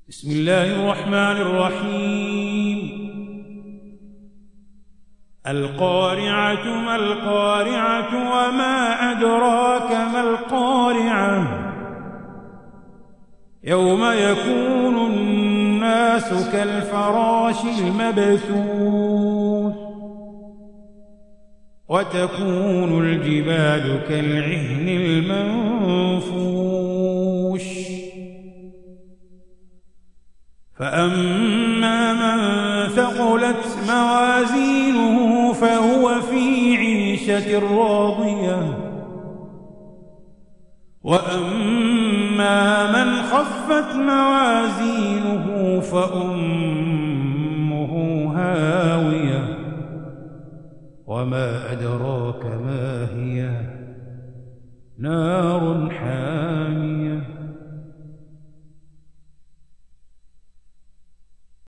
بسم الله الرحمن الرحيم. القارعة ما القارعة وما أدراك ما القارعة يوم يكون الناس كالفراش المبثوث وتكون الجبال كالعهن المنفوش فأما من ثقلت موازينه فهو في عيشة راضية وأما من خفت موازينه فأمه هاوية وما أدراك ما هي نار حامية